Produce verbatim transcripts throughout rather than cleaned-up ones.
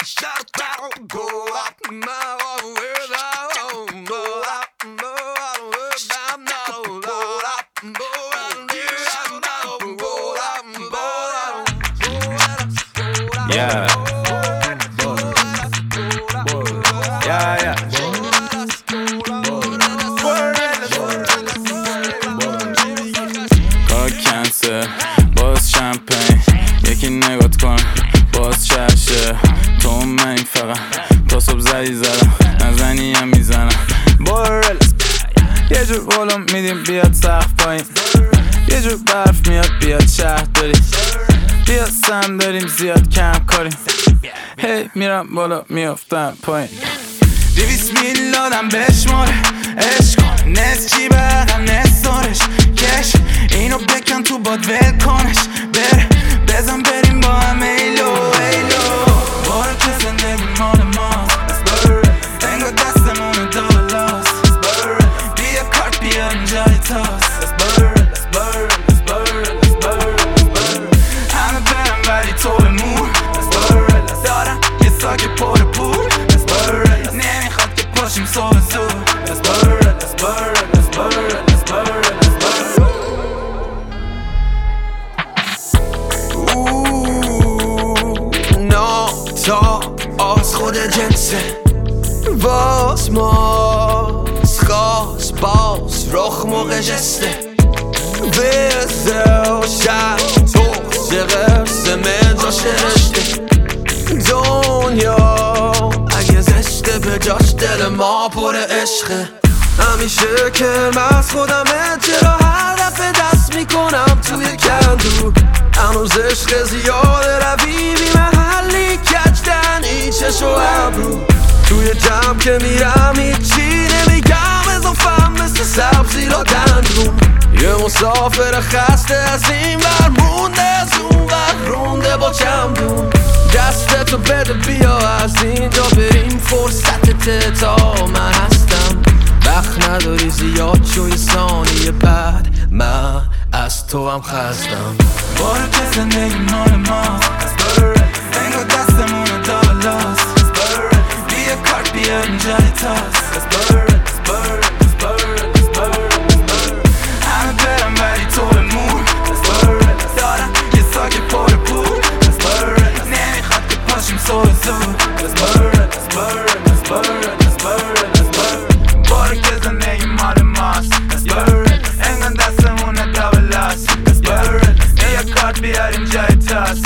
Yeah. Yeah, yeah. کار کنسل باز شمپین یکی نگات کن باز چشه تو من این فقط تا صبح زدی زدم نزنی هم میزنم بارل یه جور بالا میدیم بیاد سقف پایین یه جور برف میاد بیاد شهر داری بیاد سم داریم زیاد کم کاریم هی میرم بالا میافتم پایین دویست میل دادم بشماره عشق کن نس چی برم نسارش کش اینو بکن تو باد ول کنش بره بزن بریم با هم ایلو ایلو باره که زندگی مال ماست انگار دستمون دالاست بیا کارت بیا اینجا تاست همه برم ولی تو بمون دارم یه ساک پر پول نمیخواد که پاشیم صبح زود تا آز خود جنسه باز ماز خواست باز رخ موقع جسته بزه و شب تو زغرس من جاش رشته دنیا اگه زشته به جاش دل ما پر عشقه همیشه کرمز خودمه چرا هر دفعه دست میکنم توی کندو هنوز عشق زیاده روی بی محلی کچدن این چشو ابرو توی جمع که میرم هیچی نمیگم اضافم مثل سبزی را دندون یه مسافر خسته از این ور مونده از اون ور رونده با چمدون دستتو بده بیا از اینجا بریم فرصتت تا من هستم وقت نداری زیاد چوی ثانیه بعد من از تو هم خستم باره که زندگی مال ماست انگار دستمون دالاست بیا کارت بیا اینجا تاست همه برم ولی تو بمون دارم یه ساک پر پول نمیخواد که پاشیم صبح زود باره که زندگی مال ماست انگار دستمون دالاست یه کارت بیاریم جای تاست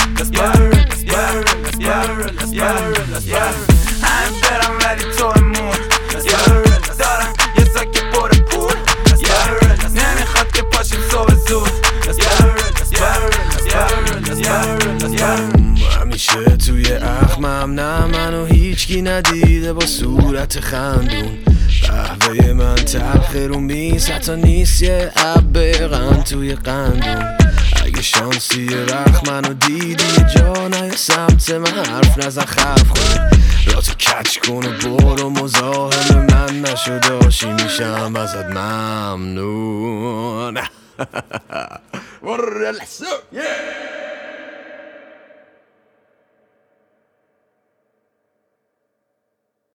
همه برم ولی تو بمون دارم یه ساک پر پول نمیخواد که پاشیم صبح زود همیشه توی اخمم نه منو هیچکی ندیده با صورت خندون قهوه من تلخه رو میز حتی نیست یه عبقن توی قندون اگه شانسی رخ منو دیدی جا نه سمت من حرف نزن خف کن راتو کچ کن و برو مزاحم من نشو داشی میشم ازت ممنون